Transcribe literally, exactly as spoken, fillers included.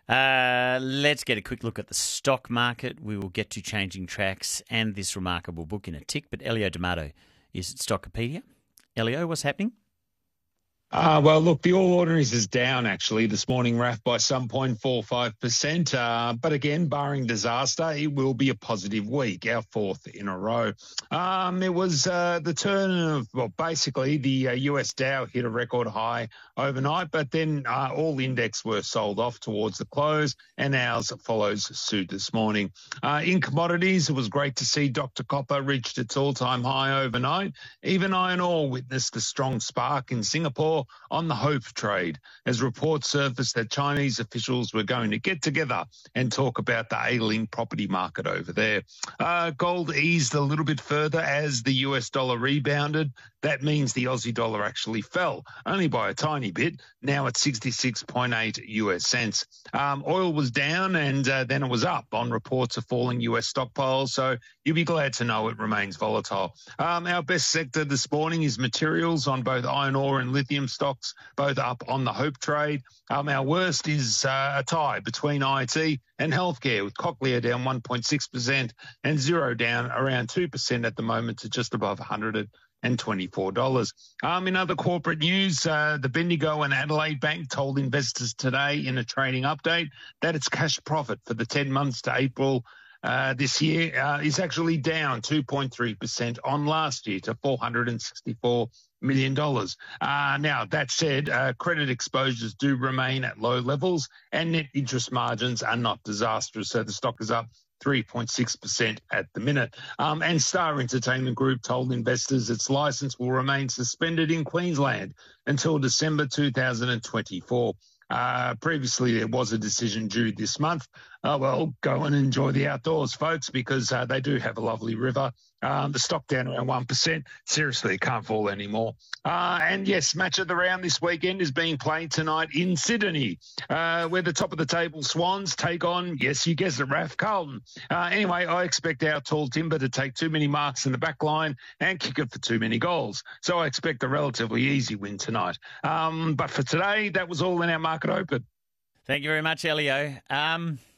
Uh, let's get a quick look at the stock market. We will get to changing tracks and this remarkable book in a tick. But Elio D'Amato is at Stockopedia. Elio, what's happening? Uh, well, look, the All Ordinaries is down, actually, this morning, Raf, by some zero point four five percent. Uh, but again, barring disaster, it will be a positive week, our fourth in a row. Um, it was uh, the turn of, well, basically the uh, U S Dow hit a record high overnight, but then uh, all index were sold off towards the close, and ours follows suit this morning. Uh, in commodities, it was great to see Doctor Copper reached its all-time high overnight. Even iron ore witnessed a strong spark in Singapore on the hope trade as reports surfaced that Chinese officials were going to get together and talk about the ailing property market over there. Uh, gold eased a little bit further as the U S dollar rebounded. That means the Aussie dollar actually fell, only by a tiny bit, now at sixty-six point eight U S cents. Um, oil was down and uh, then it was up on reports of falling U S stockpiles, so you'll be glad to know it remains volatile. Um, our best sector this morning is materials on both iron ore and lithium stocks, both up on the hope trade. Um, our worst is uh, a tie between I T and healthcare, with Cochlear down one point six percent and Zero down around two percent at the moment to just above one hundred twenty-four dollars. Um, in other corporate news, uh, the Bendigo and Adelaide Bank told investors today in a trading update that its cash profit for the ten months to April Uh, this year uh, is actually down two point three percent on last year to four hundred sixty-four million dollars. Uh, now, that said, uh, credit exposures do remain at low levels and net interest margins are not disastrous. So the stock is up three point six percent at the minute. Um, and Star Entertainment Group told investors its licence will remain suspended in Queensland until December two thousand twenty-four. Uh, previously, there was a decision due this month. Uh, well, go and enjoy the outdoors, folks, because uh, they do have a lovely river. Um, the stock down around one percent. Seriously, it can't fall anymore. Uh, and yes, match of the round this weekend is being played tonight in Sydney, uh, where the top of the table Swans take on, yes, you guessed it, Raf, Carlton. Uh, anyway, I expect our tall timber to take too many marks in the back line and kick it for too many goals. So I expect a relatively easy win tonight. Um, but for today, that was all in our market open. Thank you very much, Elio. Um...